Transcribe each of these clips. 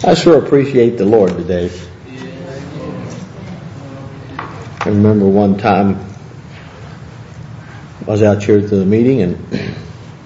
I sure appreciate the Lord today. I remember one time I was out here at the meeting and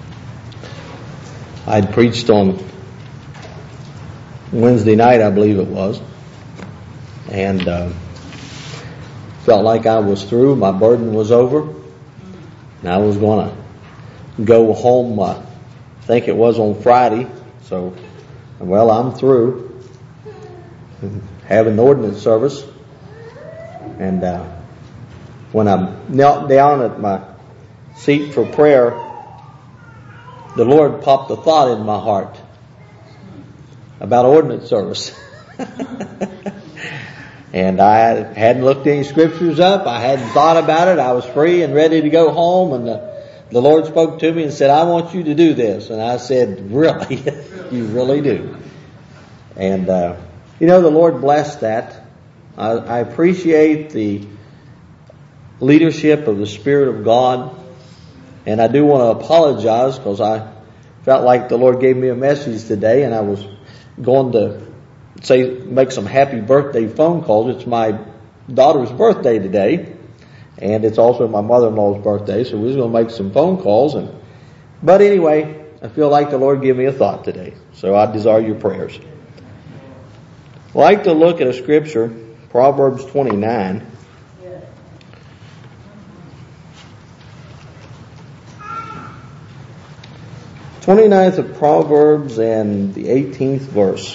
I'd preached on Wednesday night, I believe it was, and felt like I was through. My burden was over, and I was going to go home. I think it was on Friday, so I'm through. Have an ordinance service, and when I knelt down at my seat for prayer, the Lord popped a thought in my heart about ordinance service. And I hadn't looked any scriptures up. I hadn't thought about it. I was free and ready to go home, and the Lord spoke to me and said, "I want you to do this." And I said, "Really? You really do?" And the Lord blessed that. I appreciate the leadership of the Spirit of God, and I do want to apologize because I felt like the Lord gave me a message today, and I was going to make some happy birthday phone calls. It's my daughter's birthday today, and it's also my mother-in-law's birthday, so we're going to make some phone calls. But anyway, I feel like the Lord gave me a thought today, so I desire your prayers. I'd like to look at a scripture, Proverbs 29. Yeah. 29th of Proverbs and the 18th verse.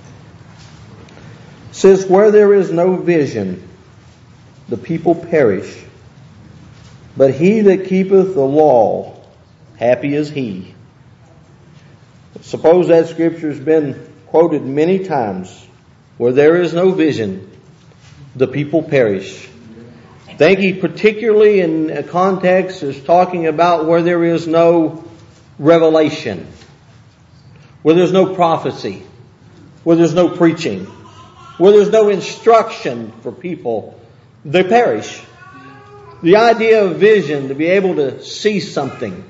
It says, "Where there is no vision, the people perish. But he that keepeth the law, happy is he." Suppose that scripture has been quoted many times. Where there is no vision, the people perish. I think he particularly in a context is talking about where there is no revelation, where there's no prophecy, where there's no preaching, where there's no instruction for people. They perish. The idea of vision, to be able to see something.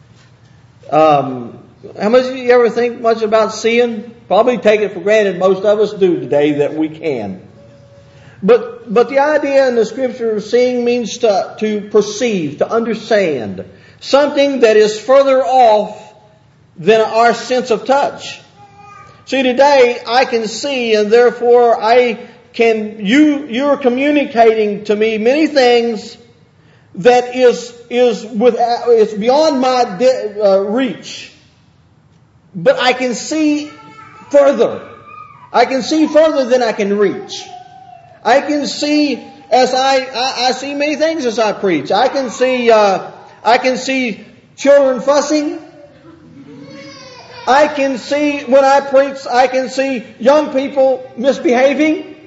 How much do you ever think much about seeing? Probably take it for granted. Most of us do today that we can. But the idea in the scripture of seeing means to perceive, to understand. Something that is further off than our sense of touch. See, today I can see, and therefore you're communicating to me many things that is beyond my reach. But I can see further. I can see further than I can reach. I can see as I see many things as I preach. I can see children fussing. I can see when I preach. I can see young people misbehaving.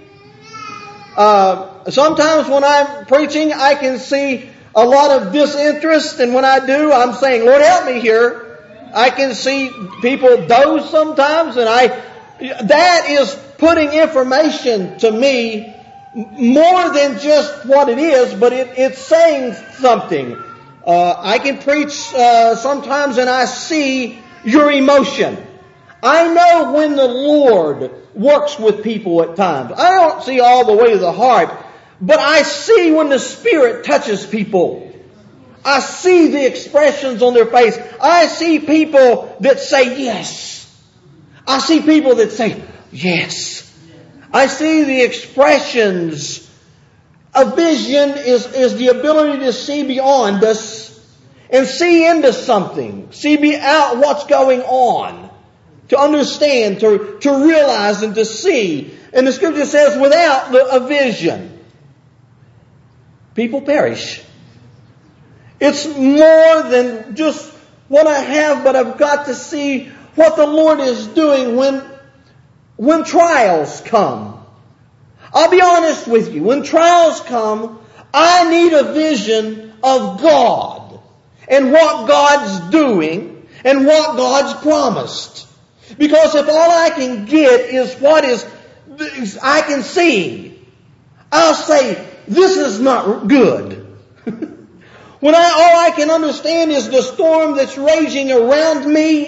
Sometimes when I'm preaching, I can see a lot of disinterest, and when I do, I'm saying, "Lord, help me here." I can see people doze sometimes, and that is putting information to me more than just what it is, but it's saying something. I can preach sometimes, and I see your emotion. I know when the Lord works with people at times. I don't see all the way to the heart, but I see when the Spirit touches people. I see the expressions on their face. I see people that say yes. I see people that say yes. I see the expressions. A vision is the ability to see beyond us and see into something. See beyond what's going on. To understand, to realize and to see. And the scripture says without a vision, people perish. It's more than just what I have, but I've got to see what the Lord is doing when trials come. I'll be honest with you. When trials come, I need a vision of God and what God's doing and what God's promised. Because if all I can get is what I can see, I'll say, this is not good. When all I can understand is the storm that's raging around me,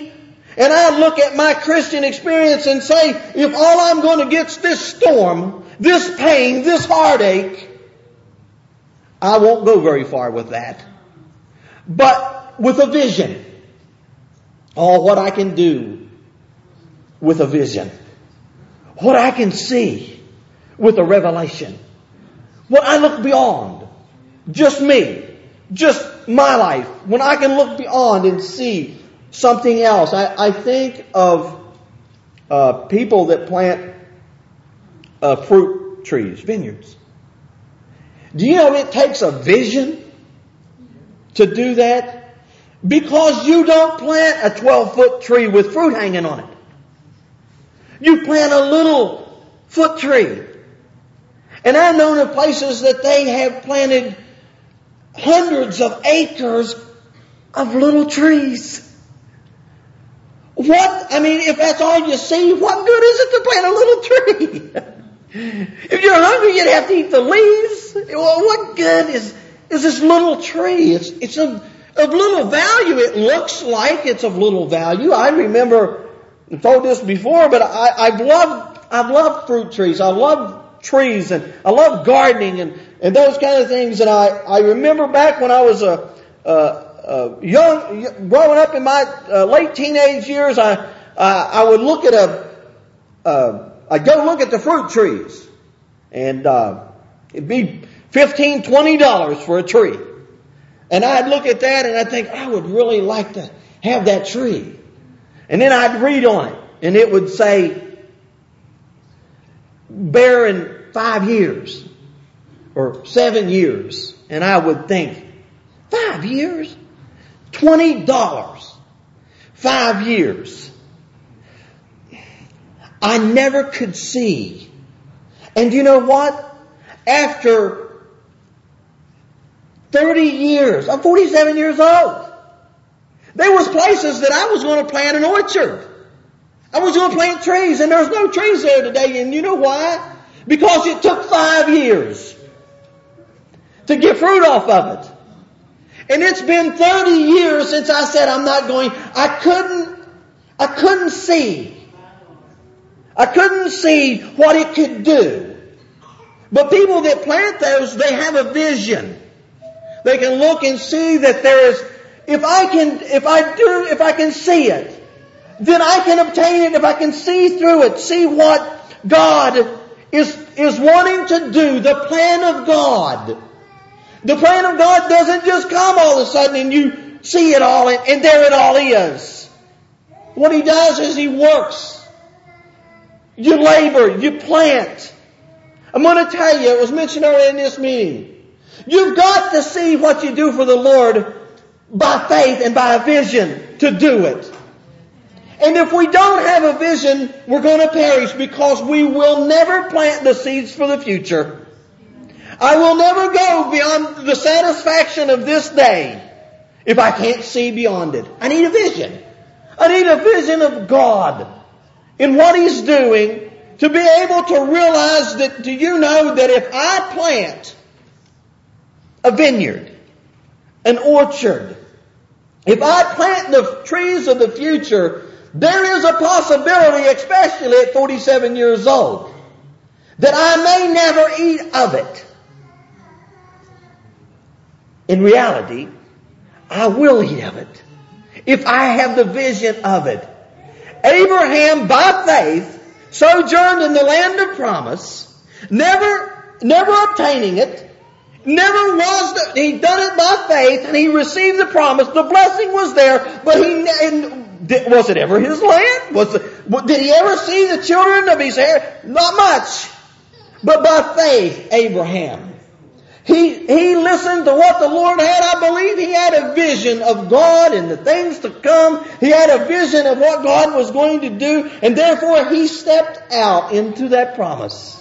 And I look at my Christian experience and say, if all I'm going to get is this storm, this pain, this heartache, I won't go very far with that. But with a vision, what I can do with a vision, what I can see with a revelation, what I look beyond, just me, just my life, when I can look beyond and see something else. I think of people that plant fruit trees, vineyards. Do you know it takes a vision to do that? Because you don't plant a 12-foot tree with fruit hanging on it. You plant a little foot tree. And I've known of places that they have planted hundreds of acres of little trees. If that's all you see, what good is it to plant a little tree? If you're hungry, you'd have to eat the leaves. Well, what good is this little tree? It's of little value. It looks like it's of little value. I remember, I've told this before, but I've loved fruit trees. I love trees and I love gardening and those kind of things. And I remember back when I was young, growing up in my late teenage years, I would look at I'd go look at the fruit trees, and it'd be $15, $20 for a tree. And I'd look at that and I'd think, I would really like to have that tree. And then I'd read on it, and it would say, bear in 5 years or 7 years. And I would think, 5 years? $20. 5 years. I never could see. And you know what? After 30 years, I'm 47 years old. There was places that I was going to plant an orchard. I was going to plant trees, and there's no trees there today. And you know why? Because it took 5 years to get fruit off of it. And it's been 30 years since I said I'm not going. I couldn't see. I couldn't see what it could do. But people that plant those, they have a vision. They can look and see that there is, if I can see it, then I can obtain it. If I can see through it, see what God is wanting to do, the plan of God. The plan of God doesn't just come all of a sudden and you see it all and there it all is. What He does is He works. You labor, you plant. I'm going to tell you, it was mentioned earlier in this meeting. You've got to see what you do for the Lord by faith and by a vision to do it. And if we don't have a vision, we're going to perish because we will never plant the seeds for the future. I will never go beyond the satisfaction of this day if I can't see beyond it. I need a vision. I need a vision of God in what He's doing to be able to realize that, do you know that if I plant a vineyard, an orchard, if I plant the trees of the future, there is a possibility, especially at 47 years old, that I may never eat of it. In reality, I will eat of it if I have the vision of it. Abraham, by faith, sojourned in the land of promise, never obtaining it, he'd done it by faith, and he received the promise. The blessing was there, but was it ever his land? Did he ever see the children of his hair? Not much. But by faith, Abraham, he listened to what the Lord had. I believe he had a vision of God and the things to come. He had a vision of what God was going to do, and therefore he stepped out into that promise.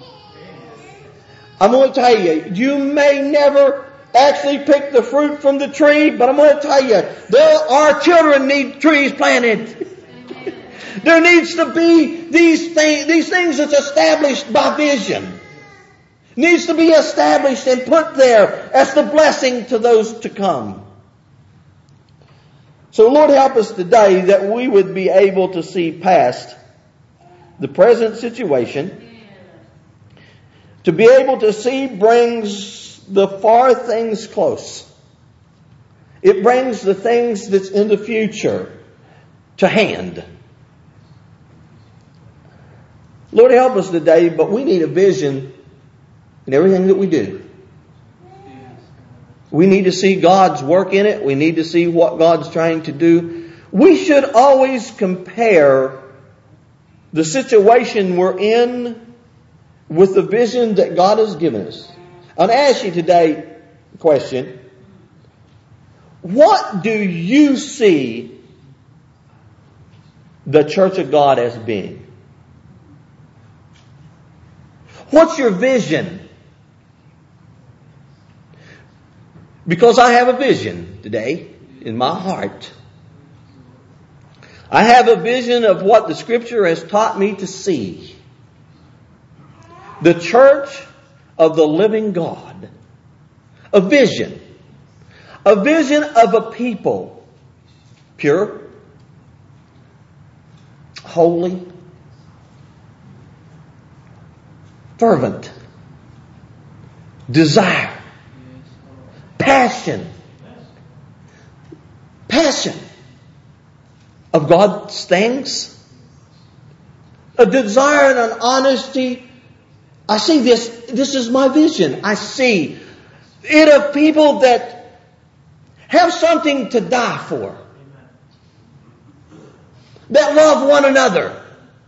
I'm going to tell you, you may never actually pick the fruit from the tree, but I'm going to tell you, our children need trees planted. There needs to be these things that's established by vision. Needs to be established and put there as the blessing to those to come. So Lord, help us today that we would be able to see past the present situation. To be able to see brings the far things close. It brings the things that's in the future to hand. Lord, help us today, but we need a vision in everything that we do. We need to see God's work in it. We need to see what God's trying to do. We should always compare the situation we're in with the vision that God has given us. I'll ask you today a question. What do you see the Church of God as being? What's your vision? Because I have a vision today in my heart. I have a vision of what the Scripture has taught me to see. The church of the living God. A vision. A vision of a people. Pure. Holy. Fervent. Desire. Passion of God's things, a desire and an honesty. I see this is my vision. I see it of people that have something to die for, that love one another.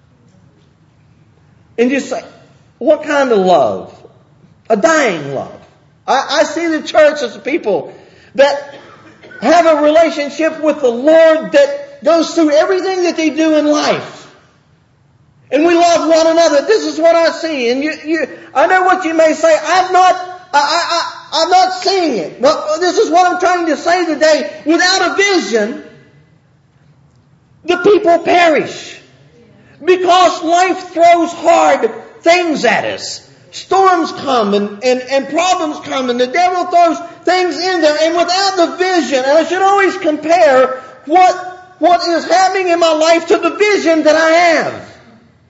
And you say, what kind of love? A dying love. I see the church as people that have a relationship with the Lord that goes through everything that they do in life. And we love one another. This is what I see. And I know what you may say. I'm not seeing it. But this is what I'm trying to say today. Without a vision, the people perish. Because life throws hard things at us. Storms come and problems come and the devil throws things in there. And without the vision, and I should always compare what is happening in my life to the vision that I have.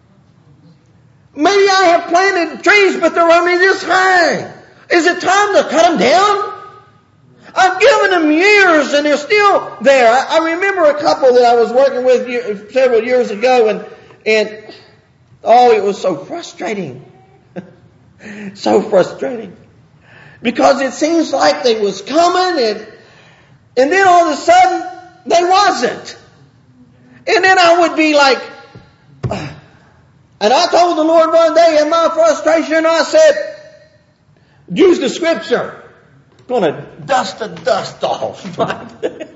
Maybe I have planted trees, but they're only this high. Is it time to cut them down? I've given them years and they're still there. I remember a couple that I was working with several years ago and it was so frustrating. So frustrating. Because it seems like they was coming and then all of a sudden they wasn't. And then I would be like, and I told the Lord one day in my frustration, I said, use the Scripture. I'm going to dust the dust off. I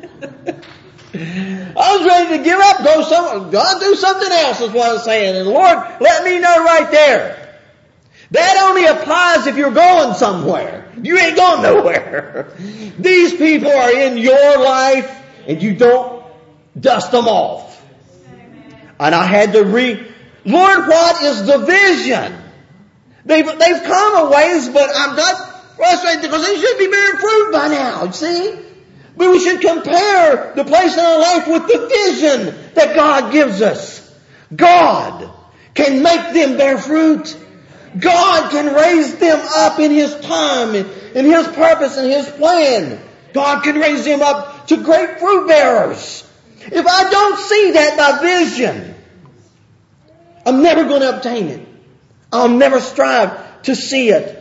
was ready to give up, God do something else is what I'm saying. And the Lord let me know right there. That only applies if you're going somewhere. You ain't going nowhere. These people are in your life and you don't dust them off. And I had to Lord, what is the vision? They've come a ways, but I'm not frustrated because they should be bearing fruit by now, you see? But we should compare the place in our life with the vision that God gives us. God can make them bear fruit. God can raise them up in His time, in His purpose, and His plan. God can raise them up to great fruit bearers. If I don't see that by vision, I'm never going to obtain it. I'll never strive to see it.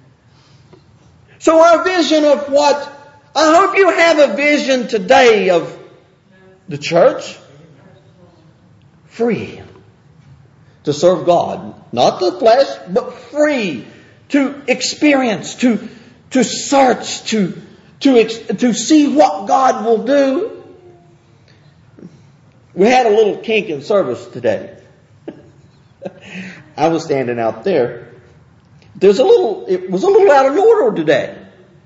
So our vision of I hope you have a vision today of the church. Free to serve God. Not the flesh, but free to experience, to search, to see what God will do. We had a little kink in service today. I was standing out there. It was a little out of order today.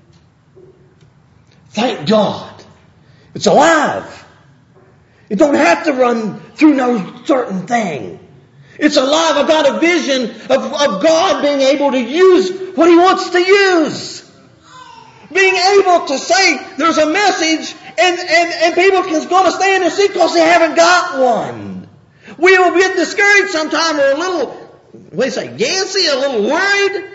Thank God. It's alive. It don't have to run through no certain thing. It's alive. I've got a vision of God being able to use what He wants to use. Being able to say there's a message and people can going to stay in their seat because they haven't got one. We will get discouraged sometime or a little, what do you say, gassy, a little worried.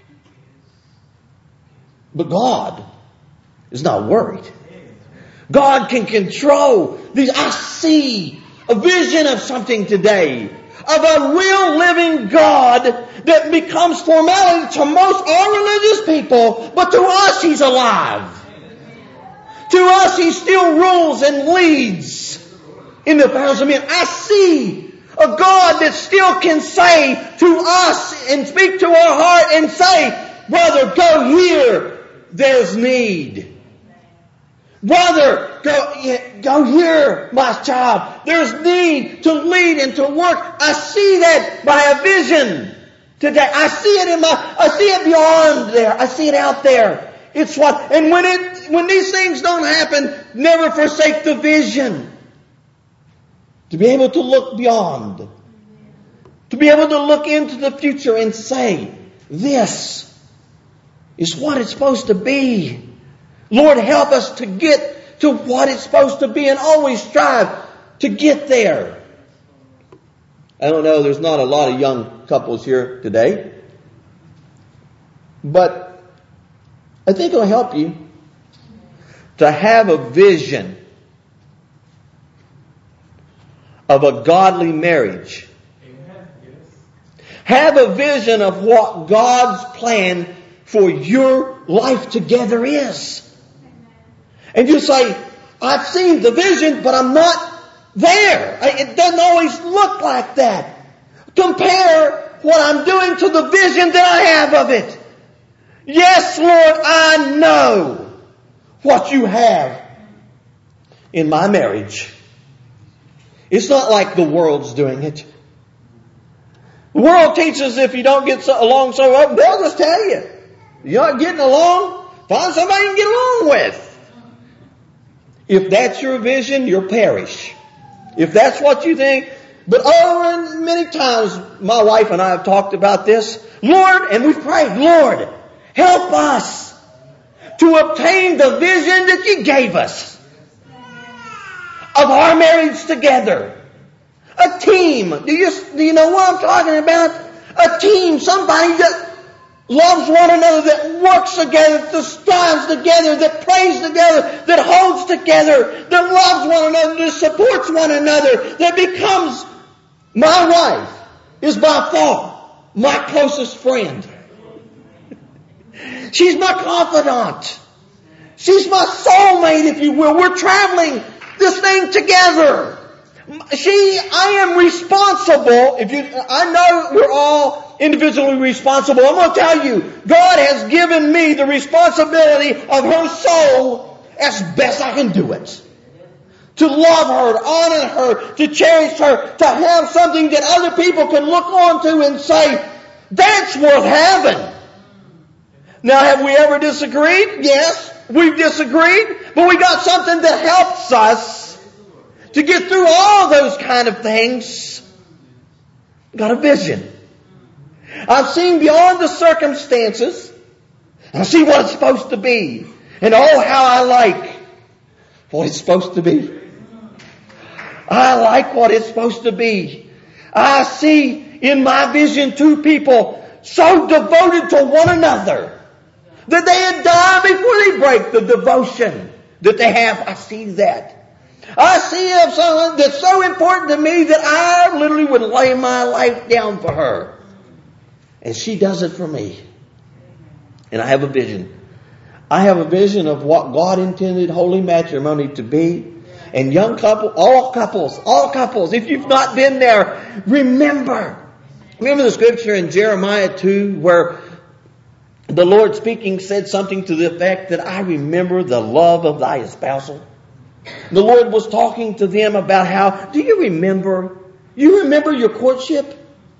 But God is not worried. God can control these. I see a vision of something today, of a real living God that becomes formality to most all religious people, but to us He's alive. To us He still rules and leads in the affairs of men. I see a God that still can say to us and speak to our heart and say, brother, go here, there's need. Brother, go here, my child. There's need to lead and to work. I see that by a vision today. I see it beyond there. I see it out there. It's what, and when these things don't happen, never forsake the vision. To be able to look beyond. To be able to look into the future and say, this is what it's supposed to be. Lord, help us to get to what it's supposed to be and always strive to get there. I don't know, there's not a lot of young couples here today. But I think it'll help you to have a vision of a godly marriage. Have a vision of what God's plan for your life together is. And you say, I've seen the vision, but I'm not there. It doesn't always look like that. Compare what I'm doing to the vision that I have of it. Yes, Lord, I know what you have in my marriage. It's not like the world's doing it. The world teaches if you don't get along so well, they'll just tell you. You're not getting along? Find somebody you can get along with. If that's your vision, you'll perish. If that's what you think. But many times, my wife and I have talked about this. Lord, and we've prayed, Lord, help us to obtain the vision that you gave us of our marriage together. A team. Do you know what I'm talking about? A team. Somebody that loves one another, that works together, that strives together, that prays together, that holds together, that loves one another, that supports one another, that becomes, my wife is by far my closest friend. She's my confidant. She's my soulmate, if you will. We're traveling this thing together. I am responsible. I know we're all individually responsible. I'm going to tell you, God has given me the responsibility of her soul as best I can do it. To love her, to honor her, to cherish her, to have something that other people can look on to and say, that's worth having. Now, have we ever disagreed? Yes, we've disagreed, but we got something that helps us to get through all those kind of things. Got a vision. I've seen beyond the circumstances. I see what it's supposed to be. And oh, how I like what it's supposed to be. I like what it's supposed to be. I see in my vision two people so devoted to one another that they had died before they break the devotion that they have. I see that. I see of someone that's so important to me that I literally would lay my life down for her. And she does it for me. And I have a vision. I have a vision of what God intended holy matrimony to be. And young couple, all couples, if you've not been there, remember the scripture in Jeremiah 2 where the Lord speaking said something to the effect that I remember the love of thy espousal. The Lord was talking to them about how, do you remember your courtship?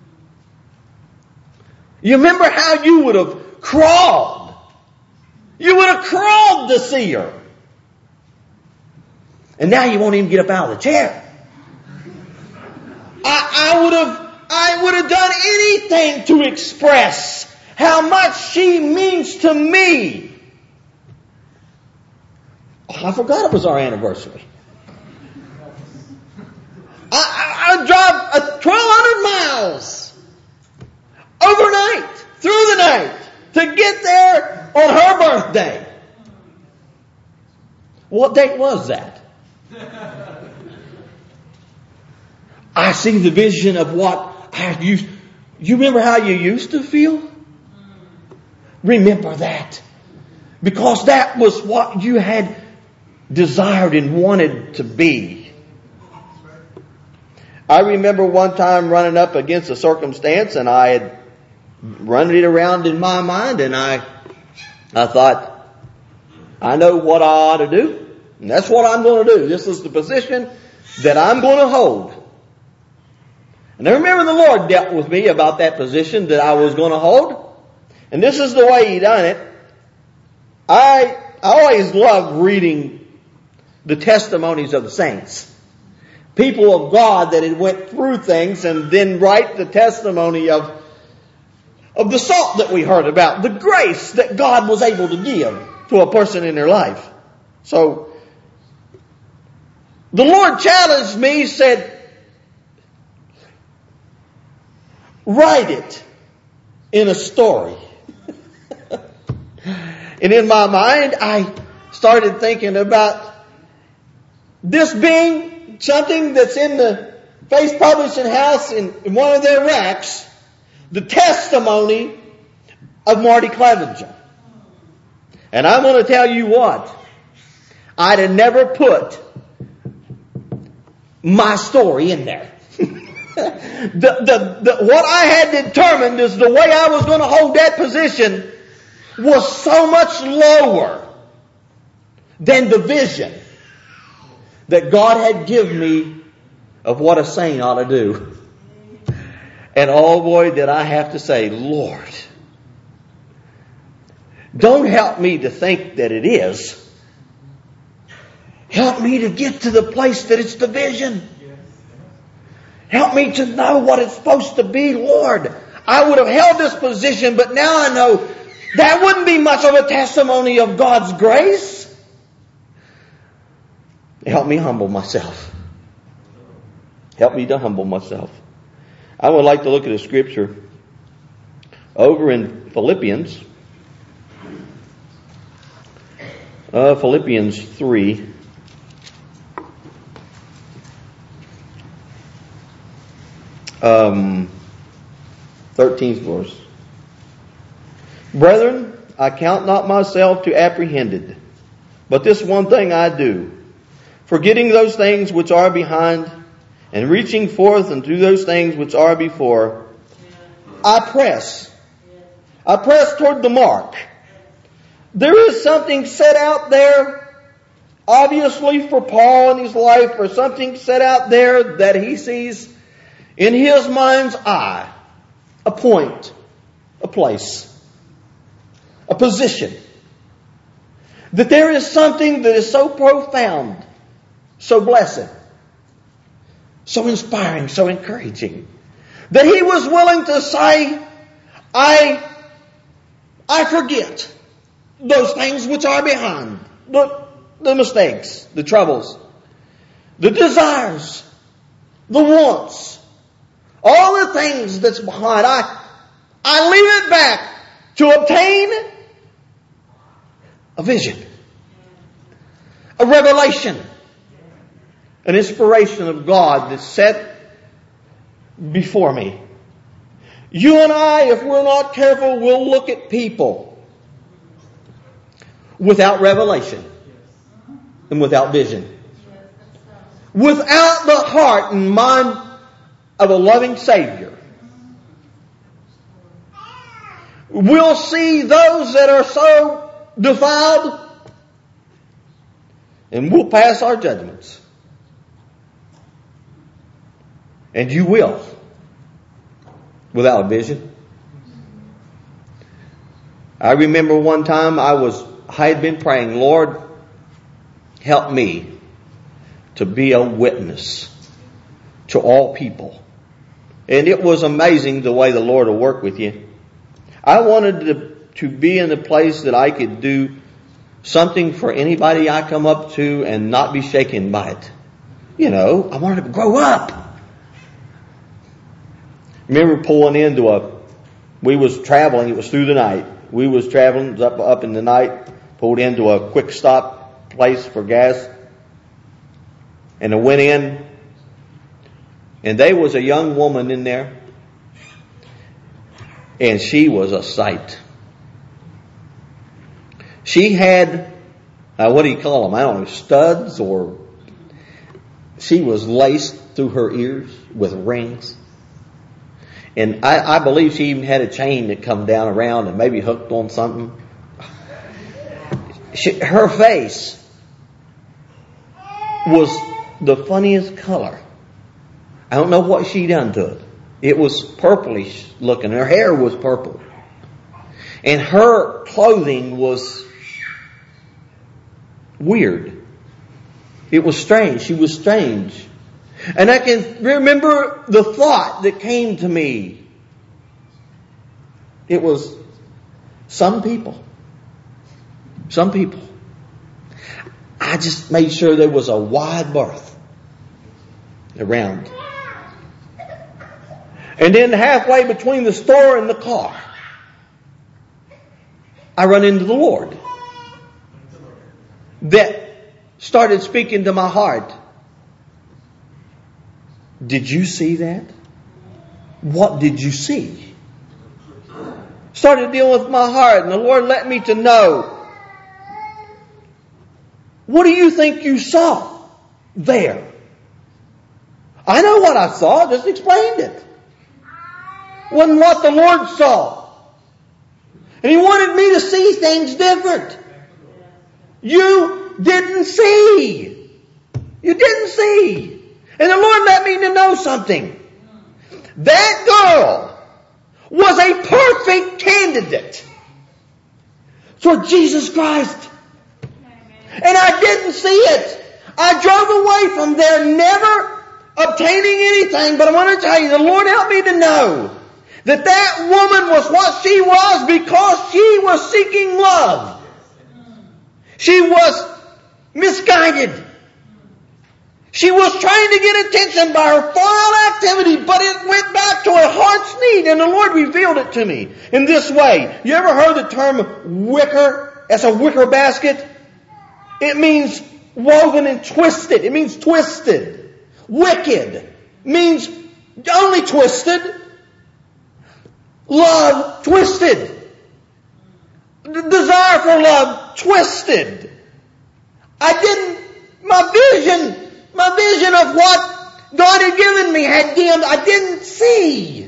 You remember how you would have crawled. You would have crawled to see her. And now you won't even get up out of the chair. I would have done anything to express how much she means to me. Oh, I forgot it was our anniversary. I drive 1,200 miles overnight, through the night, to get there on her birthday. What date was that? I see the vision of what I used. You remember how you used to feel? Remember that. Because that was what you had desired and wanted to be. I remember one time running up against a circumstance, and I had run it around in my mind, and I thought, I know what I ought to do, and that's what I'm going to do. This is the position that I'm going to hold. And I remember the Lord dealt with me about that position that I was going to hold. And this is the way He done it. I always loved reading the testimonies of the saints. People of God that had went through things and then write the testimony of the salt that we heard about, the grace that God was able to give to a person in their life. So, the Lord challenged me, said, write it in a story. And in my mind, I started thinking about this being something that's in the Faith Publishing House in one of their racks, the testimony of Marty Clevenger. And I'm going to tell you what, I'd have never put my story in there. What I had determined is the way I was going to hold that position was so much lower than the vision that God had given me of what a saint ought to do. And oh boy, did I have to say, Lord, don't help me to think that it is. Help me to get to the place that it's the vision. Help me to know what it's supposed to be, Lord. I would have held this position, but now I know that wouldn't be much of a testimony of God's grace. Help me humble myself. Help me to humble myself. I would like to look at a scripture over in Philippians. Philippians 3. Um, 13th verse. Brethren, I count not myself to apprehended, but this one thing I do, forgetting those things which are behind, and reaching forth unto those things which are before, I press toward the mark. There is something set out there, obviously for Paul in his life, or something set out there that he sees in his mind's eye, a point, a place, a position. That there is something that is so profound, so blessed, so inspiring, so encouraging, that he was willing to say, I forget those things which are behind, the mistakes, the troubles, the desires, the wants, all the things that's behind. I leave it back to obtain a vision, a revelation, an inspiration of God that's set before me. You and I, if we're not careful, will look at people without revelation and without vision, without the heart and mind of a loving Savior. We'll see those that are so defiled, and we'll pass our judgments. And you will, without a vision. I remember one time I had been praying, Lord, help me to be a witness to all people. And it was amazing the way the Lord will work with you. I wanted to be in a place that I could do Something for anybody I come up to and not be shaken by it. You know, I wanted to grow up. Remember pulling into we was traveling, it was through the night. We was traveling, it was up in the night, pulled into a quick stop place for gas. And I went in, and there was a young woman in there. And she was a sight. She had, what do you call them? I don't know, studs, or she was laced through her ears with rings. And I believe she even had a chain that come down around and maybe hooked on something. Her face was the funniest color. I don't know what she done to it. It was purplish looking. Her hair was purple. And her clothing was weird. It was strange. She was strange. And I can remember the thought that came to me. It was some people. I just made sure there was a wide berth around. And then halfway between the store and the car, I run into the Lord. That started speaking to my heart. Did you see that? What did you see? Started dealing with my heart, and the Lord let me to know. What do you think you saw there? I know what I saw, just explained it. Wasn't what the Lord saw. And He wanted me to see things different. You didn't see. You didn't see. And the Lord let me to know something. That girl was a perfect candidate for Jesus Christ. And I didn't see it. I drove away from there never obtaining anything. But I want to tell you, the Lord helped me to know that that woman was what she was because she was seeking love. She was misguided. She was trying to get attention by her foul activity, but it went back to her heart's need, and the Lord revealed it to me in this way. You ever heard the term wicker? As a wicker basket? It means woven and twisted. It means twisted. Wicked means only twisted. Love twisted. The desire for love twisted. My vision of what God had given me had dimmed. I didn't see.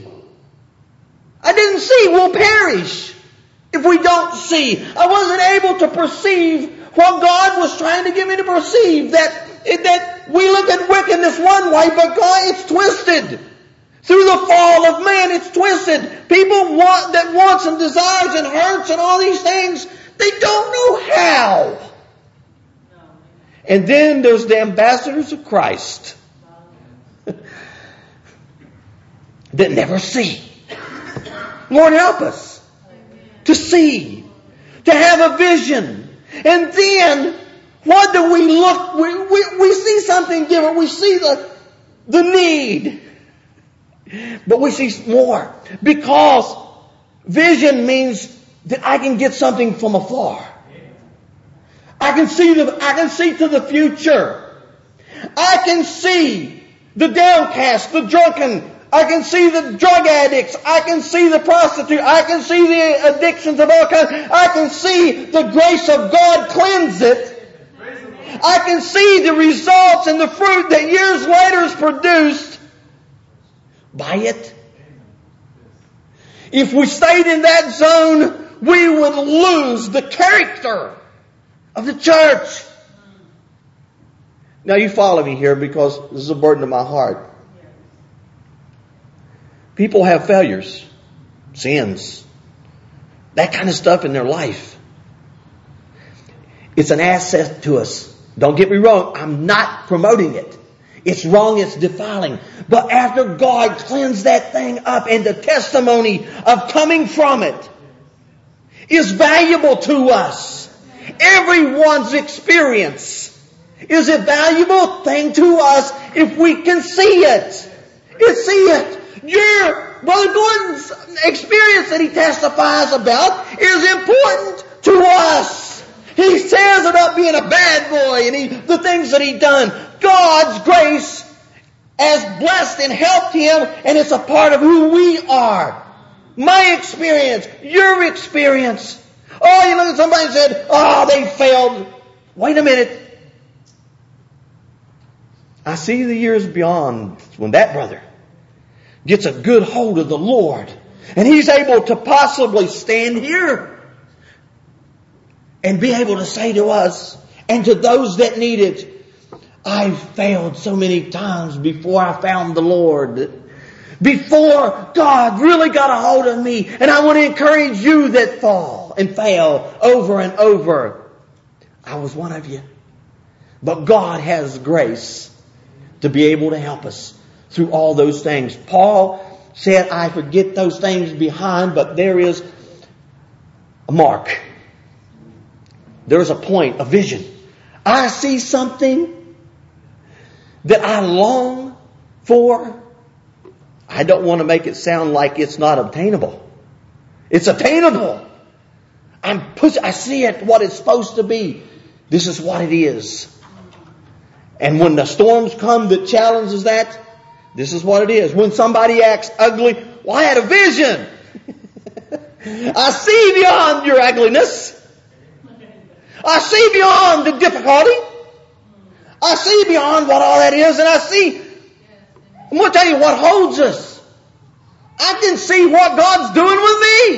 We'll perish if we don't see. I wasn't able to perceive what God was trying to get me to perceive. That we look at wickedness one way, but God, it's twisted. Through the fall of man, it's twisted. People wants and desires and hurts and all these things, they don't know how. And then there's the ambassadors of Christ that never see. Lord, help us to see, to have a vision. And then, what do we look? We see something different. We see the need. But we see more. Because vision means that I can get something from afar. I can see to the future. I can see the downcast, the drunken. I can see the drug addicts. I can see the prostitute. I can see the addictions of all kinds. I can see the grace of God cleanse it. I can see the results and the fruit that years later is produced by it. If we stayed in that zone, we would lose the character of the church. Now you follow me here because this is a burden to my heart. People have failures, sins, that kind of stuff in their life. It's an asset to us. Don't get me wrong, I'm not promoting it. It's wrong, it's defiling. But after God cleansed that thing up and the testimony of coming from it is valuable to us. Everyone's experience is a valuable thing to us if we can see it. See it. Your Brother Gordon's experience that he testifies about is important to us. He says about being a bad boy and the things that he done. God's grace has blessed and helped him, and it's a part of who we are. My experience, your experience. Oh, you look at somebody and said, oh, they failed. Wait a minute. I see the years beyond when that brother gets a good hold of the Lord, and he's able to possibly stand here and be able to say to us and to those that need it, I've failed so many times before I found the Lord. Before God really got a hold of me. And I want to encourage you that fall and fail over and over. I was one of you. But God has grace to be able to help us through all those things. Paul said, I forget those things behind, but there is a mark. There is a point, a vision. I see something that I long for. I don't want to make it sound like it's not obtainable. It's attainable. I see it, what it's supposed to be. This is what it is. And when the storms come that challenges that, this is what it is. When somebody acts ugly, well, I had a vision. I see beyond your ugliness. I see beyond the difficulty. I see beyond what all that is, and I'm going to tell you what holds us. I can see what God's doing with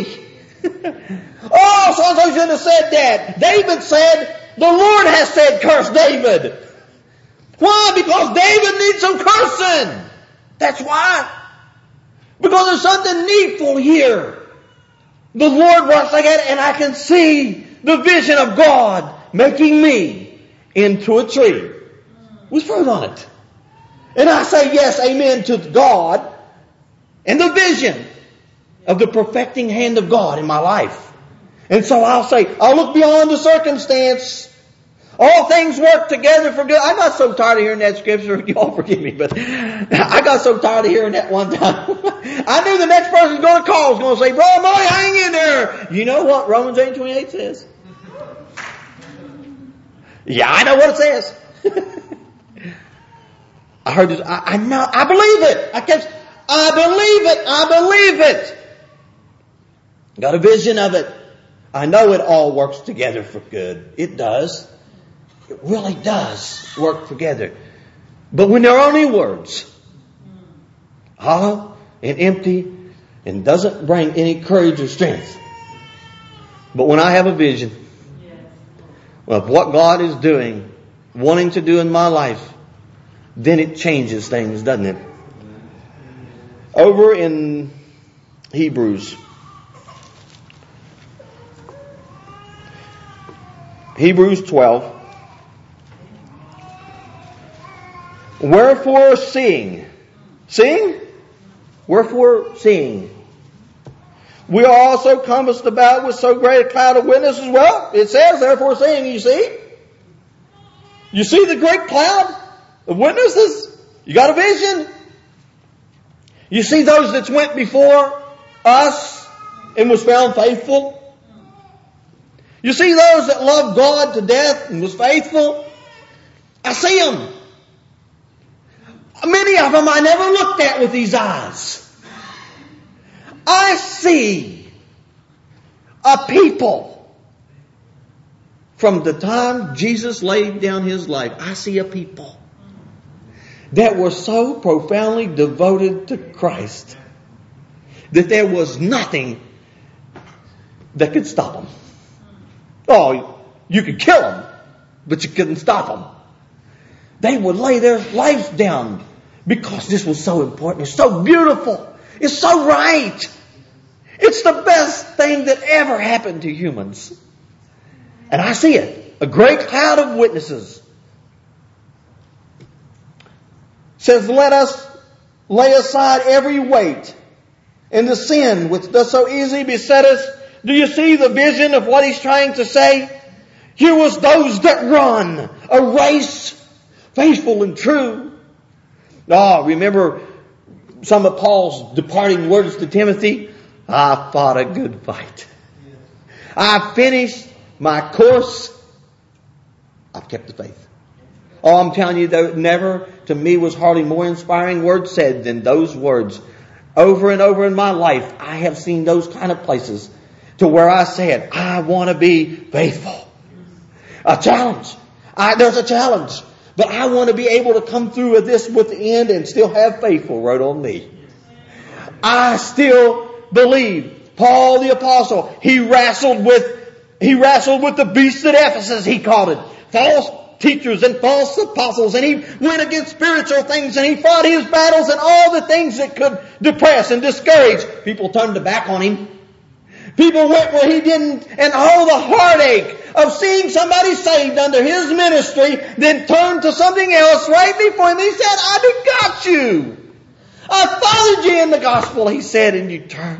me. Oh, so-and-so shouldn't have said that. David said, the Lord has said, curse David. Why? Because David needs some cursing. That's why. Because there's something needful here. The Lord wants to get it, and I can see the vision of God making me into a tree with fruit on it. And I say yes, amen to God and the vision of the perfecting hand of God in my life. And so I'll look beyond the circumstance. All things work together for good. I got so tired of hearing that scripture. Y'all forgive me, but I got so tired of hearing that one time. I knew the next person going to call was going to say, Brother Murray, hang in there. You know what Romans 8:28 says? Yeah, I know what it says. I heard this. I know. I believe it. I believe it. Got a vision of it. I know it all works together for good. It does. It really does work together. But when they're only words, hollow and empty, and doesn't bring any courage or strength. But when I have a vision of what God is doing, wanting to do in my life, then it changes things, doesn't it? Over in Hebrews 12. Wherefore seeing. Wherefore seeing. We are also compassed about with so great a cloud of witnesses. Well, it says, therefore seeing, you see? You see the great cloud of witnesses? You got a vision? You see those that went before us and was found faithful? You see those that loved God to death and was faithful? I see them. Many of them I never looked at with these eyes. I see a people from the time Jesus laid down His life. I see a people that were so profoundly devoted to Christ that there was nothing that could stop them. Oh, you could kill them, but you couldn't stop them. They would lay their lives down because this was so important. It's so beautiful. It's so right. It's the best thing that ever happened to humans. And I see it. A great cloud of witnesses. Says, let us lay aside every weight and the sin which does so easily beset us. Do you see the vision of what he's trying to say? Here was those that run a race, faithful and true. Remember some of Paul's departing words to Timothy? I fought a good fight. I finished my course. I've kept the faith. I'm telling you, though, never to me was hardly more inspiring words said than those words. Over and over in my life, I have seen those kind of places to where I said, I want to be faithful. A challenge. There's a challenge. But I want to be able to come through with this with the end and still have faithful wrote on me. I still believe Paul the Apostle, he wrestled with the beast at Ephesus, he called it. False teachers and false apostles, and he went against spiritual things, and he fought his battles and all the things that could depress and discourage. People turned their back on him. People went where he didn't, and all the heartache of seeing somebody saved under his ministry, then turned to something else right before him. He said, I got you. I followed you in the gospel, he said, and you turned.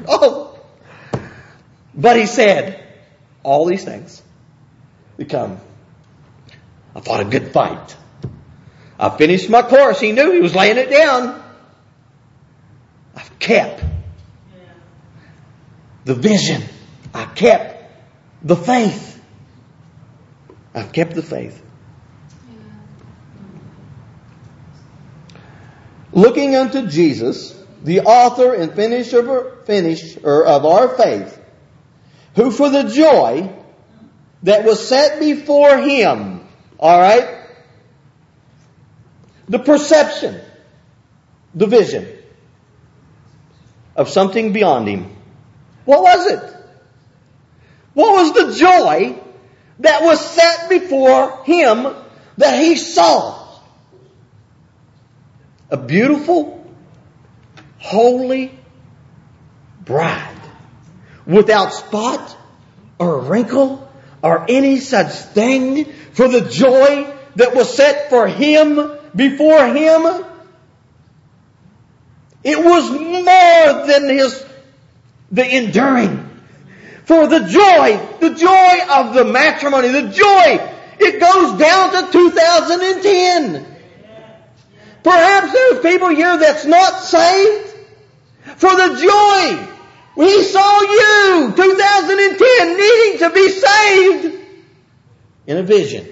But he said, all these things become, I fought a good fight. I finished my course. He knew he was laying it down. I've kept the vision. I kept the faith. I've kept the faith. Looking unto Jesus, the author and finisher of our faith, who for the joy that was set before him, all right, the perception, the vision of something beyond him. What was it? What was the joy that was set before him that he saw? A beautiful, holy bride without spot or wrinkle or any such thing, for the joy that was set for him before him. It was more than the enduring. For the joy of the matrimony, the joy, it goes down to 2010. Perhaps there's people here that's not saved. For the joy, we saw you, 2010, needing to be saved in a vision.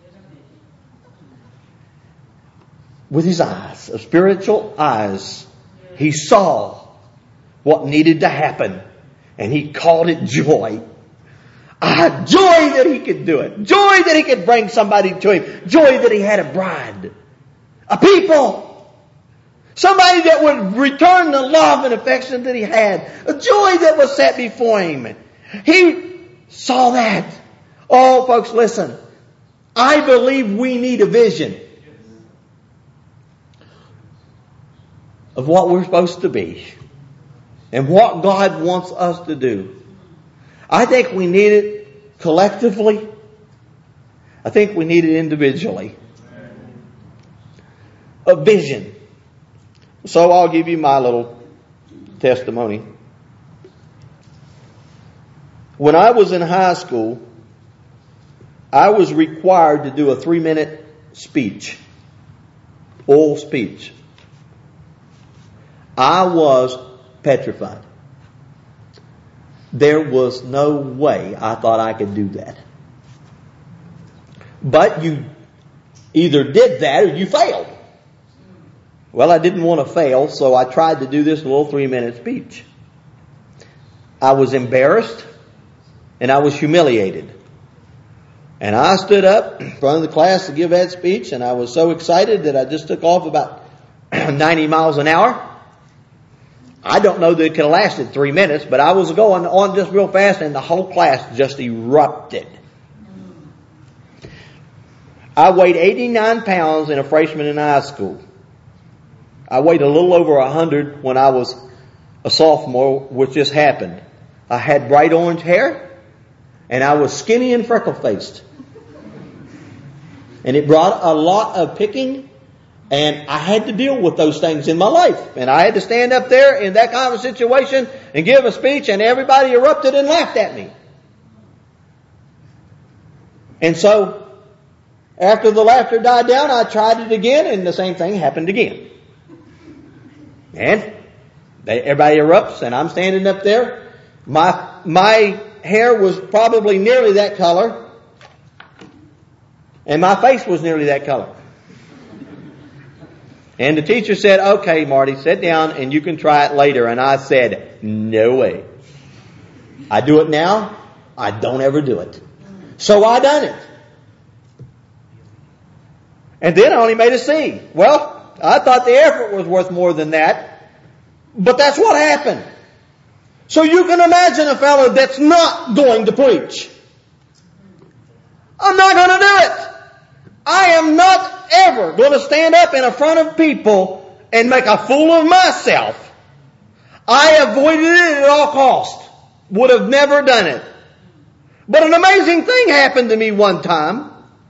With his eyes, of spiritual eyes, he saw what needed to happen. And he called it joy. Joy that he could do it. Joy that he could bring somebody to him. Joy that he had a bride. A people. Somebody that would return the love and affection that he had. A joy that was set before him. He saw that. Oh, folks, listen. I believe we need a vision of what we're supposed to be and what God wants us to do. I think we need it collectively. I think we need it individually. A vision. So I'll give you my little testimony. When I was in high school, I was required to do a 3-minute speech. Oral speech. I was petrified. There was no way I thought I could do that. But you either did that or you failed. Well, I didn't want to fail, so I tried to do this little 3-minute speech. I was embarrassed and I was humiliated. And I stood up in front of the class to give that speech, and I was so excited that I just took off about 90 miles an hour. I don't know that it could have lasted 3 minutes, but I was going on just real fast and the whole class just erupted. I weighed 89 pounds in a freshman in high school. I weighed a little over 100 when I was a sophomore, which just happened. I had bright orange hair and I was skinny and freckle-faced. And it brought a lot of picking. And I had to deal with those things in my life. And I had to stand up there in that kind of a situation and give a speech, and everybody erupted and laughed at me. And so, after the laughter died down, I tried it again, and the same thing happened again. And everybody erupts, and I'm standing up there. My hair was probably nearly that color, and my face was nearly that color. And the teacher said, "Okay, Marty, sit down and you can try it later." And I said, "No way. I do it now. I don't ever do it." So I done it. And then I only made a C. Well, I thought the effort was worth more than that. But that's what happened. So you can imagine a fellow that's not going to preach. I'm not going to do it. I am not ever going to stand up in front of people and make a fool of myself. I avoided it at all costs. Would have never done it. But an amazing thing happened to me one time.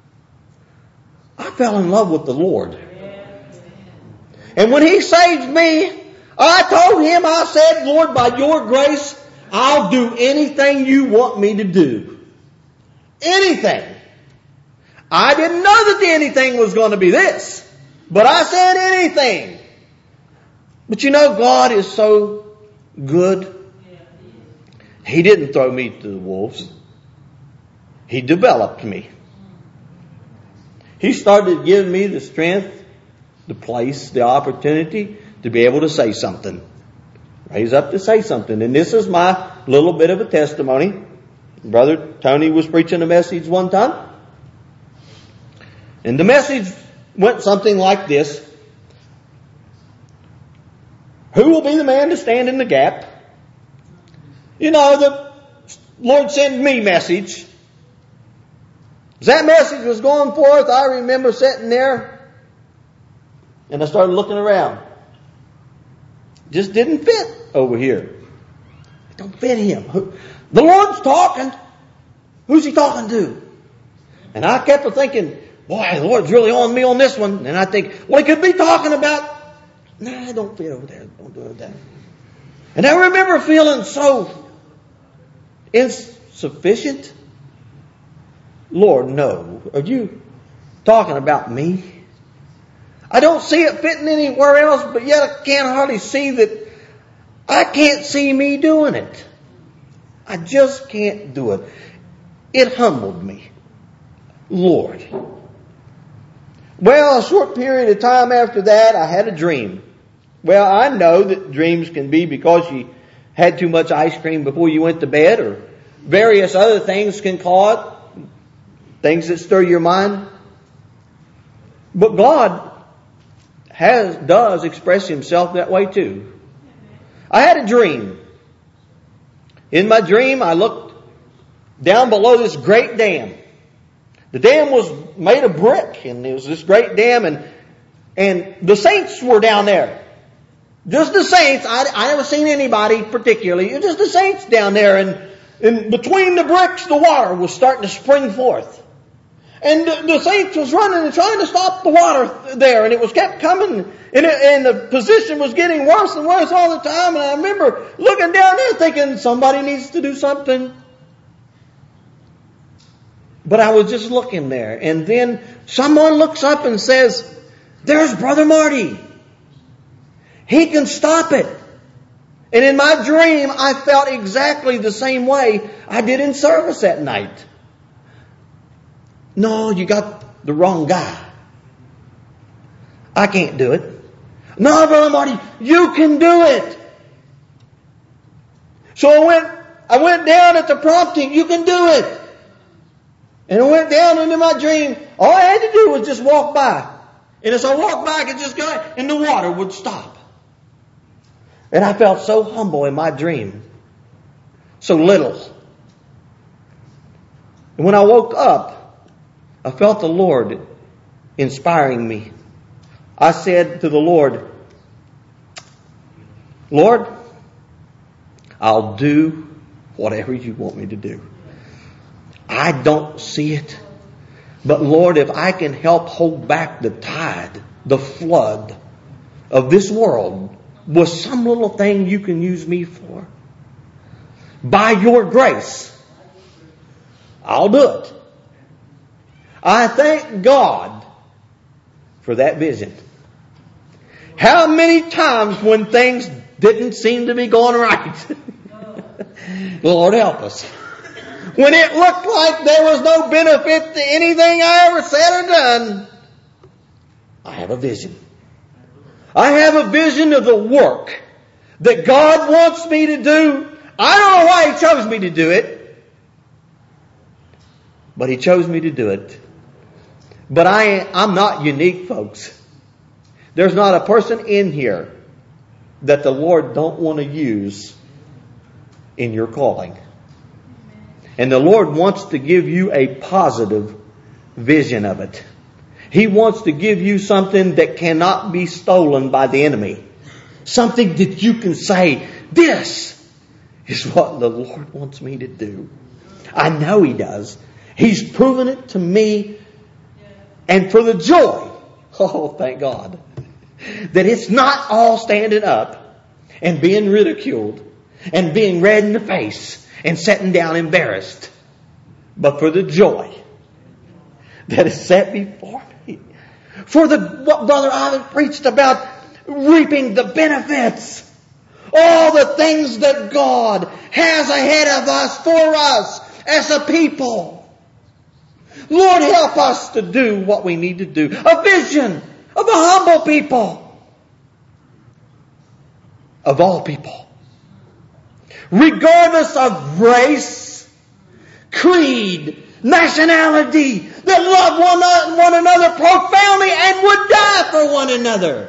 I fell in love with the Lord. And when He saved me, I told Him, I said, "Lord, by Your grace, I'll do anything You want me to do." Anything. I didn't know that the anything was going to be this. But I said anything. But you know, God is so good. He didn't throw me to the wolves. He developed me. He started giving me the strength, the place, the opportunity to be able to say something. Raise up to say something. And this is my little bit of a testimony. Brother Tony was preaching a message one time. And the message went something like this. Who will be the man to stand in the gap? You know, the Lord sent me message. As that message was going forth, I remember sitting there and I started looking around. Just didn't fit over here. It don't fit Him. The Lord's talking. Who's He talking to? And I kept thinking, boy, the Lord's really on me on this one. And I think, well, He could be talking about, nah, don't fit over there. Don't do it that. And I remember feeling so insufficient. Lord, no. Are You talking about me? I don't see it fitting anywhere else, but yet I can't hardly see that. I can't see me doing it. I just can't do it. It humbled me. Lord. Well, a short period of time after that, I had a dream. Well, I know that dreams can be because you had too much ice cream before you went to bed, or various other things can cause it, things that stir your mind. But God does express Himself that way too. I had a dream. In my dream, I looked down below this great dam. The dam was made of brick, and it was this great dam, and the saints were down there. Just the saints. I never seen anybody particularly. It was just the saints down there, and between the bricks, the water was starting to spring forth. And the saints was running and trying to stop the water there, and it was kept coming, and the position was getting worse and worse all the time. And I remember looking down there thinking, somebody needs to do something. But I was just looking there, and then someone looks up and says, "There's Brother Marty. He can stop it." And in my dream, I felt exactly the same way I did in service that night. "No, you got the wrong guy. I can't do it." "No, Brother Marty, you can do it." So I went down at the prompting, "You can do it." And I went down into my dream. All I had to do was just walk by. And as I walked by, I could just go, and the water would stop. And I felt so humble in my dream. So little. And when I woke up, I felt the Lord inspiring me. I said to the Lord, "Lord, I'll do whatever You want me to do. I don't see it. But Lord, if I can help hold back the tide, the flood of this world with some little thing You can use me for, by Your grace, I'll do it." I thank God for that vision. How many times when things didn't seem to be going right, Lord help us. When it looked like there was no benefit to anything I ever said or done, I have a vision. I have a vision of the work that God wants me to do. I don't know why He chose me to do it, but He chose me to do it. But I'm not unique, folks. There's not a person in here that the Lord don't want to use in your calling. And the Lord wants to give you a positive vision of it. He wants to give you something that cannot be stolen by the enemy. Something that you can say, this is what the Lord wants me to do. I know He does. He's proven it to me. And for the joy, oh thank God, that it's not all standing up and being ridiculed and being red in the face and sitting down embarrassed, but for the joy that is set before me. For what Brother Ivan preached about, reaping the benefits. All the things that God has ahead of us, for us, as a people. Lord, help us to do what we need to do. A vision of a humble people. Of all people. Regardless of race, creed, nationality, that love one another profoundly and would die for one another.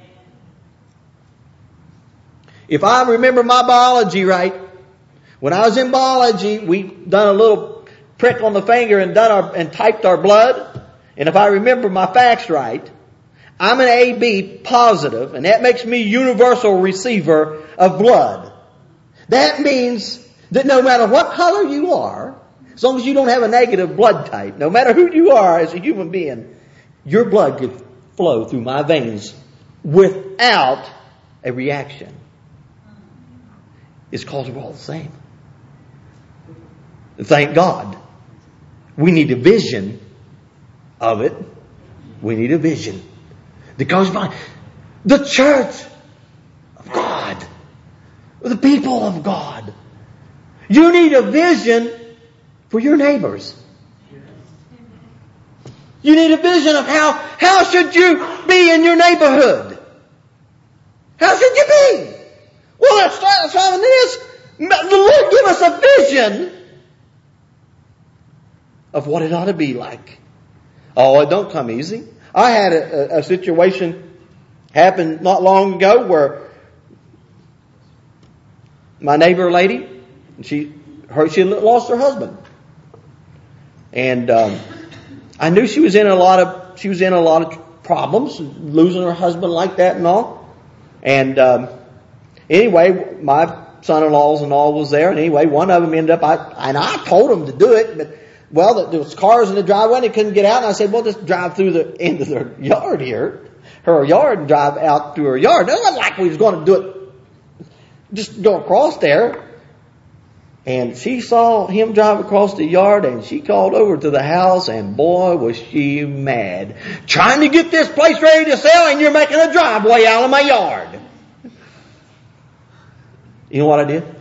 If I remember my biology right, when I was in biology, we done a little prick on the finger and typed our blood. And if I remember my facts right, I'm an AB positive, and that makes me universal receiver of blood. That means that no matter what color you are, as long as you don't have a negative blood type, no matter who you are as a human being, your blood could flow through my veins without a reaction. It's called we're all the same. Thank God. We need a vision of it. We need a vision that goes by the church of God, the people of God. You need a vision for your neighbors. You need a vision of how should you be in your neighborhood? How should you be? Well, let's start with this. The Lord give us a vision of what it ought to be like. Oh, it don't come easy. I had a situation happen not long ago where my neighbor lady, she lost her husband, and I knew she was in a lot of problems, losing her husband like that and all. And anyway, my son-in-laws and all was there, and anyway, one of them ended up. I told them to do it, but there was cars in the driveway and they couldn't get out. And I said, well, just drive through the end of their yard here, her yard, and drive out through her yard. It wasn't like we was going to do it, just go across there. And she saw him drive across the yard, and she called over to the house, and boy, was she mad. Trying to get this place ready to sell, and you're making a driveway out of my yard. You know what I did?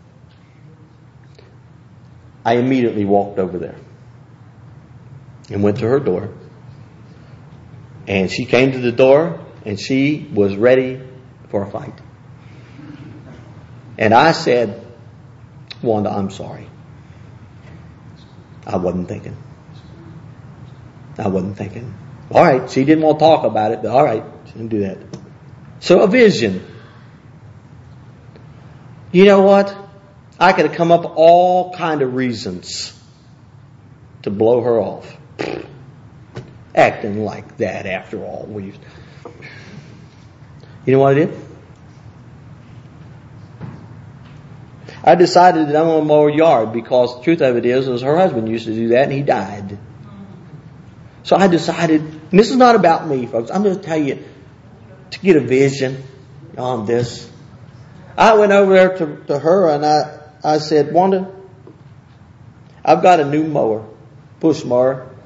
I immediately walked over there and went to her door. And she came to the door, and she was ready for a fight. And I said, Wanda, I'm sorry. I wasn't thinking. All right, she didn't want to talk about it, but all right, she didn't do that. So a vision. You know what? I could have come up with all kind of reasons to blow her off. Acting like that after all. You know what I did? I decided that I'm going to mow her yard because the truth of it is her husband used to do that and he died. So I decided, and this is not about me, folks. I'm going to tell you to get a vision on this. I went over there to her and I said, Wanda, I've got a new mower, push mower,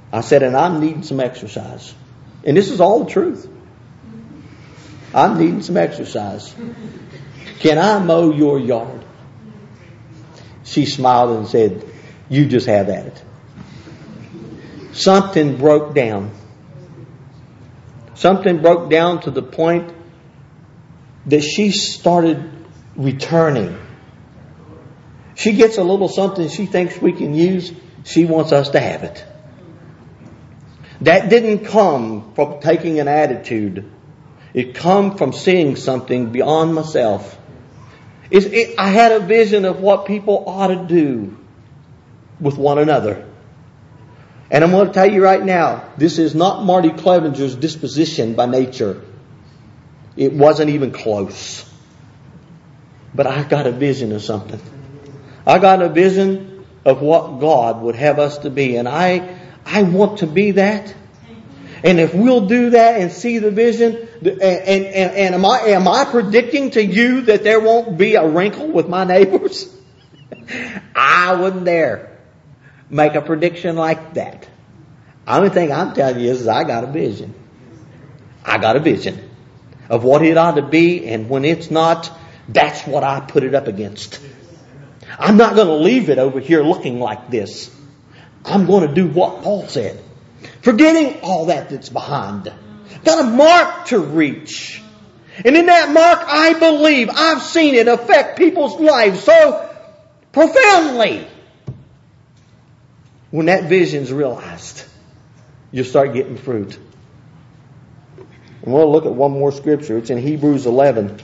I said, and I'm needing some exercise. And this is all the truth. I'm needing some exercise. Can I mow your yard? She smiled and said, you just have at it. Something broke down. Something broke down to the point that she started returning. She gets a little something she thinks we can use. She wants us to have it. That didn't come from taking an attitude. It come from seeing something beyond myself. I had a vision of what people ought to do with one another. And I'm going to tell you right now, this is not Marty Clevenger's disposition by nature. It wasn't even close. But I got a vision of something. I got a vision of what God would have us to be. And I want to be that. And if we'll do that and see the vision, and am I predicting to you that there won't be a wrinkle with my neighbors? I wouldn't dare make a prediction like that. The only thing I'm telling you is I got a vision. I got a vision of what it ought to be, and when it's not, that's what I put it up against. I'm not going to leave it over here looking like this. I'm going to do what Paul said. Forgetting all that's behind. Got a mark to reach. And in that mark, I believe I've seen it affect people's lives so profoundly. When that vision's realized, you'll start getting fruit. And we'll look at one more scripture. It's in Hebrews 11.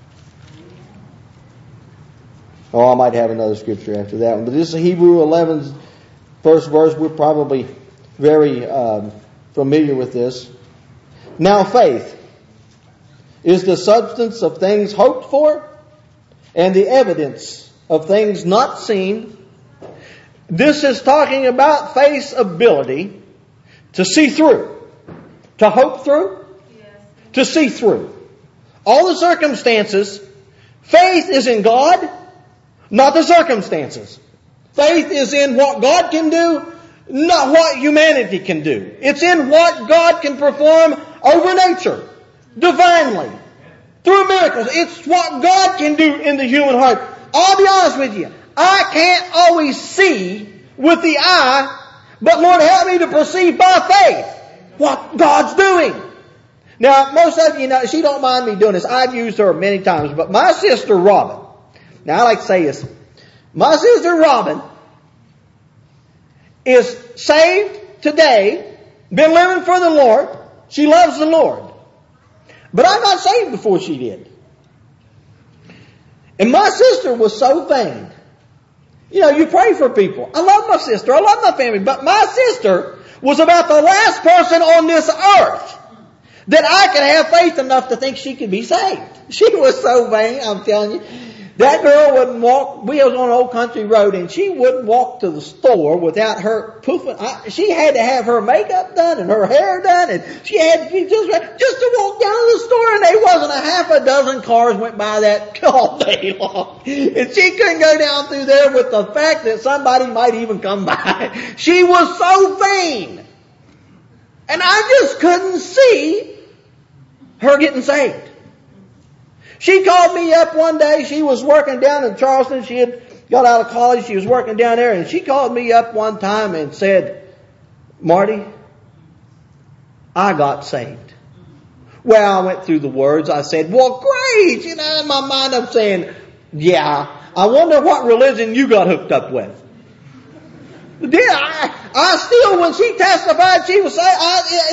Oh, I might have another scripture after that one. But this is Hebrews 11's first verse. We're probably very familiar with this. Now faith is the substance of things hoped for and the evidence of things not seen. This is talking about faith's ability to see through, to hope through, to see through all the circumstances. Faith is in God, not the circumstances. Faith is in what God can do, not what humanity can do. It's in what God can perform over nature, divinely, through miracles. It's what God can do in the human heart. I'll be honest with you. I can't always see with the eye, but Lord help me to perceive by faith what God's doing. Now, most of you know, she don't mind me doing this. I've used her many times, but my sister Robin, now I like to say this, my sister Robin is saved today, been living for the Lord. She loves the Lord. But I got saved before she did. And my sister was so vain. You know, you pray for people. I love my sister. I love my family. But my sister was about the last person on this earth that I could have faith enough to think she could be saved. She was so vain, I'm telling you. That girl wouldn't walk. We was on an old country road, and she wouldn't walk to the store without her poofing. She had to have her makeup done and her hair done, and she had to be just to walk down to the store. And there wasn't a half a dozen cars went by that all day long, and she couldn't go down through there with the fact that somebody might even come by. She was so vain, and I just couldn't see her getting saved. She called me up one day. She was working down in Charleston. She had got out of college. She was working down there. And she called me up one time and said, Marty, I got saved. Well, I went through the words. I said, well, great. You know, in my mind I'm saying, yeah, I wonder what religion you got hooked up with. I still, when she testified, she was saying,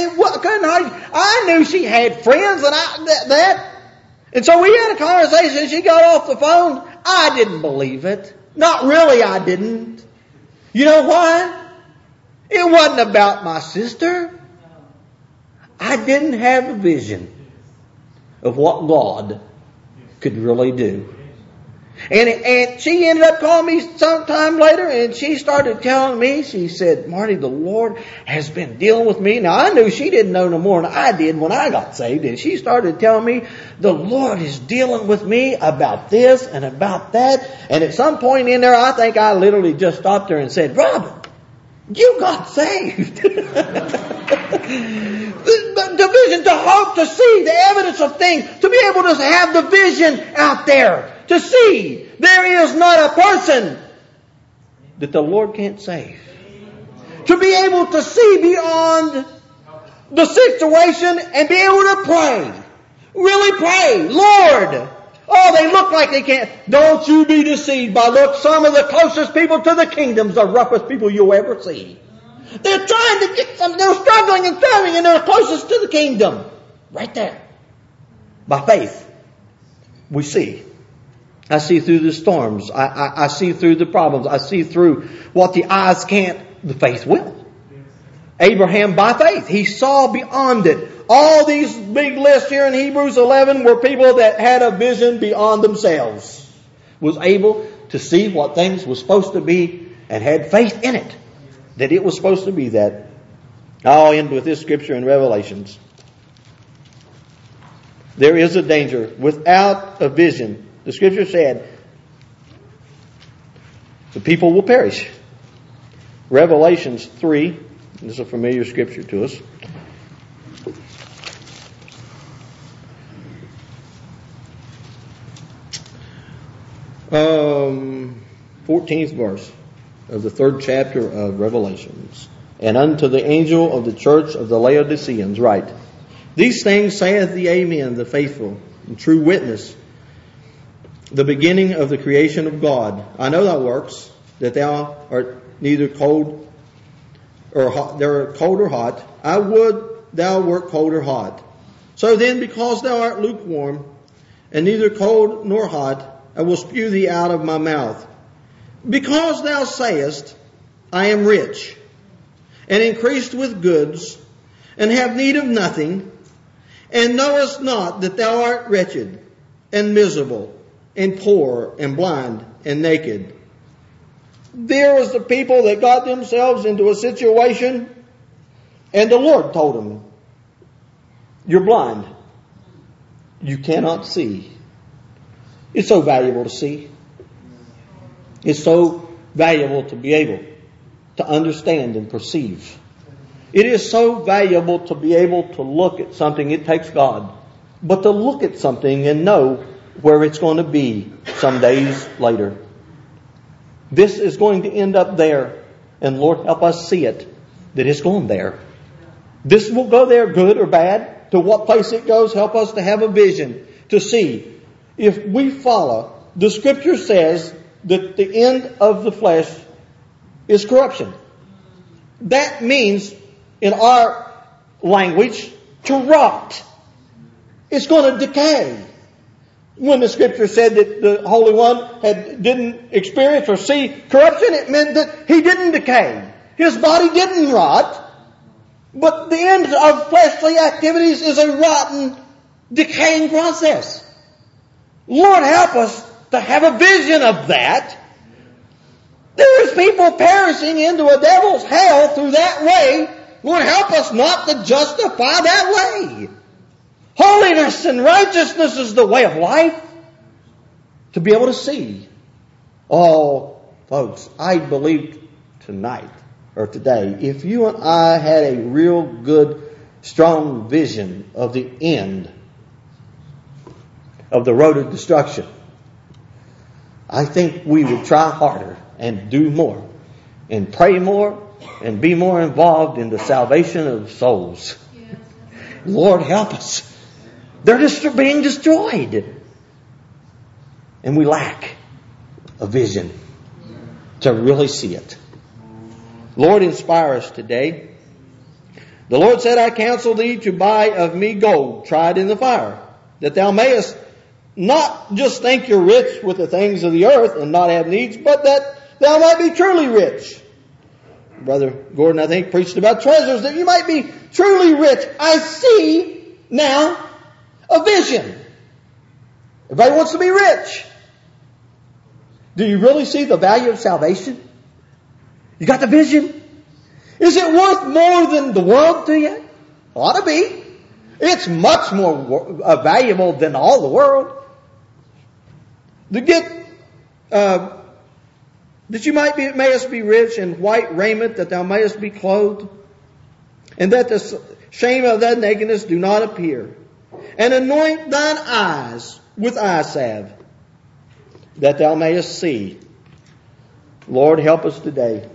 I knew she had friends and that. And so we had a conversation. She got off the phone. I didn't believe it. Not really, I didn't. You know why? It wasn't about my sister. I didn't have a vision of what God could really do. And she ended up calling me sometime later, and she started telling me, she said, Marty, the Lord has been dealing with me. Now, I knew she didn't know no more than I did when I got saved. And she started telling me, the Lord is dealing with me about this and about that. And at some point in there, I think I literally just stopped her and said, Robin, You got saved. The vision, to hope, to see the evidence of things, to be able to have the vision out there, to see there is not a person that the Lord can't save. To be able to see beyond the situation and be able to pray. Really pray. Lord, oh, they look like they can't. Don't you be deceived by look. Some of the closest people to the kingdom's the roughest people you'll ever see. They're trying to get something. They're struggling and striving, and they're closest to the kingdom. Right there. By faith, we see. I see through the storms. I see through the problems. I see through what the eyes can't, the faith will. Abraham, by faith, he saw beyond it. All these big lists here in Hebrews 11 were people that had a vision beyond themselves. Was able to see what things were supposed to be and had faith in it. That it was supposed to be that. I'll end with this scripture in Revelations. There is a danger without a vision. The scripture said, the people will perish. Revelations 3. This is a familiar scripture to us. Um, 14th verse of the 3rd chapter of Revelations. And unto the angel of the church of the Laodiceans write, These things saith the Amen, the faithful and true witness, the beginning of the creation of God. I know thy works, that thou art neither cold or hot, thou art cold or hot. I would thou wert cold or hot. So then, because thou art lukewarm, and neither cold nor hot, I will spew thee out of my mouth. Because thou sayest, I am rich, and increased with goods, and have need of nothing, and knowest not that thou art wretched, and miserable, and poor, and blind, and naked. There was the people that got themselves into a situation, and the Lord told them, you're blind. You cannot see. It's so valuable to see. It's so valuable to be able to understand and perceive. It is so valuable to be able to look at something. It takes God. But to look at something and know where it's going to be some days later. This is going to end up there. And Lord, help us see it, that it's going there. This will go there, good or bad. To what place it goes, help us to have a vision, to see. If we follow, the scripture says that the end of the flesh is corruption. That means, in our language, to rot. It's going to decay. When the scripture said that the Holy One didn't experience or see corruption, it meant that he didn't decay. His body didn't rot. But the end of fleshly activities is a rotten, decaying process. Lord, help us to have a vision of that. There is people perishing into a devil's hell through that way. Lord, help us not to justify that way. Holiness and righteousness is the way of life. To be able to see. Oh, folks, I believe tonight or today, if you and I had a real good, strong vision of the end of the road of destruction, I think we would try harder and do more and pray more and be more involved in the salvation of souls. Yes. Lord, help us. They're just being destroyed. And we lack a vision to really see it. Lord, inspire us today. The Lord said, I counsel thee to buy of me gold tried in the fire, that thou mayest not just think you're rich with the things of the earth and not have needs, but that thou might be truly rich. Brother Gordon, I think, preached about treasures, that you might be truly rich. I see now a vision. Everybody wants to be rich. Do you really see the value of salvation? You got the vision? Is it worth more than the world to you? Ought to be. It's much more valuable than all the world. To get that you mayest be rich in white raiment, that thou mayest be clothed, and that the shame of thy nakedness do not appear. And anoint thine eyes with eye salve, that thou mayest see. Lord, help us today.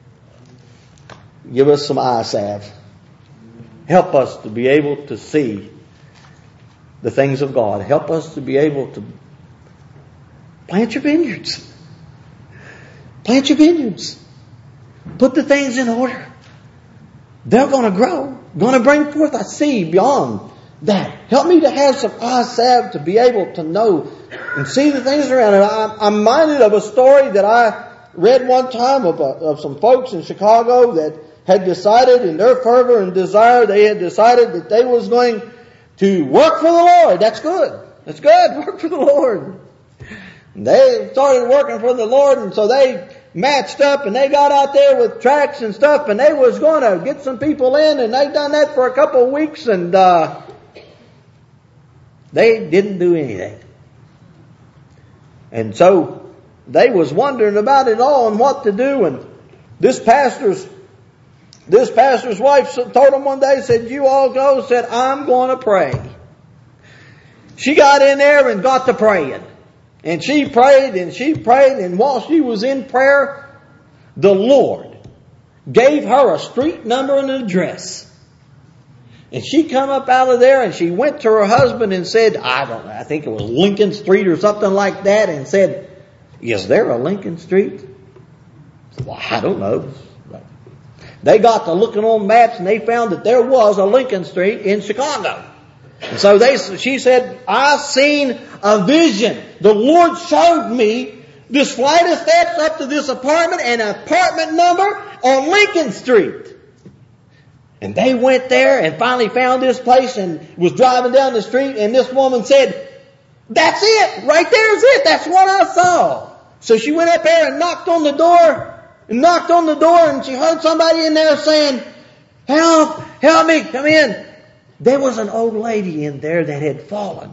Give us some eye salve. Help us to be able to see the things of God. Help us to be able to plant your vineyards. Plant your vineyards. Put the things in order. They're going to grow. Going to bring forth a seed beyond that. Help me to have some eye salve to be able to know and see the things around it. I'm reminded of a story that I read one time of some folks in Chicago that had decided in their fervor and desire, they had decided that they was going to work for the Lord. That's good. That's good. Work for the Lord. And they started working for the Lord, and so they matched up and they got out there with tracts and stuff, and they was going to get some people in, and they done that for a couple of weeks, and they didn't do anything. And so they was wondering about it all and what to do, and this pastor's wife told him one day, said, you all go, said, I'm going to pray. She got in there and got to praying. And she prayed and she prayed, and while she was in prayer, the Lord gave her a street number and an address. And she come up out of there and she went to her husband and said, I think it was Lincoln Street or something like that, and said, is there a Lincoln Street? Well, I don't know. They got to looking on maps and they found that there was a Lincoln Street in Chicago. And so she said, I seen a vision. The Lord showed me this flight of steps up to this apartment and an apartment number on Lincoln Street. And they went there and finally found this place and was driving down the street, and this woman said, that's it. Right there's it. That's what I saw. So she went up there and knocked on the door, and she heard somebody in there saying, help me, come in. There was an old lady in there that had fallen.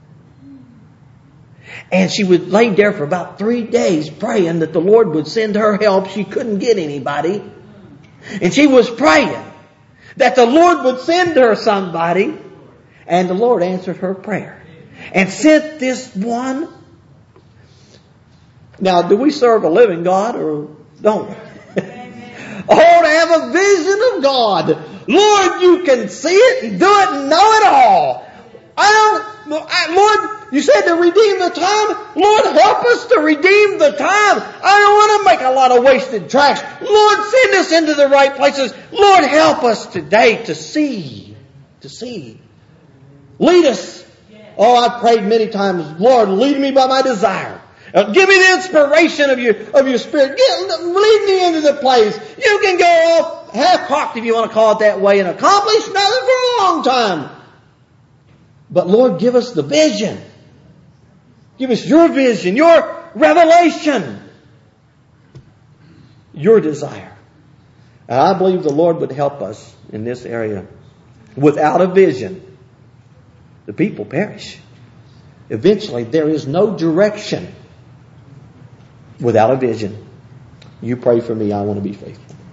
And she would lay there for about 3 days praying that the Lord would send her help. She couldn't get anybody. And she was praying that the Lord would send her somebody. And the Lord answered her prayer and sent this one. Now, do we serve a living God or don't we? Oh, to have a vision of God. Lord, you can see it, do it, and know it all. Lord, you said to redeem the time. Lord, help us to redeem the time. I don't want to make a lot of wasted tracks. Lord, send us into the right places. Lord, help us today to see. Lead us. Oh, I've prayed many times, Lord, lead me by my desire. Give me the inspiration of your Spirit. Lead me into the place. You can go off half-cocked, if you want to call it that way, and accomplish nothing for a long time. But Lord, give us the vision. Give us your vision, your revelation, your desire. And I believe the Lord would help us in this area. Without a vision, the people perish. Eventually, there is no direction without a vision. You pray for me. I want to be faithful.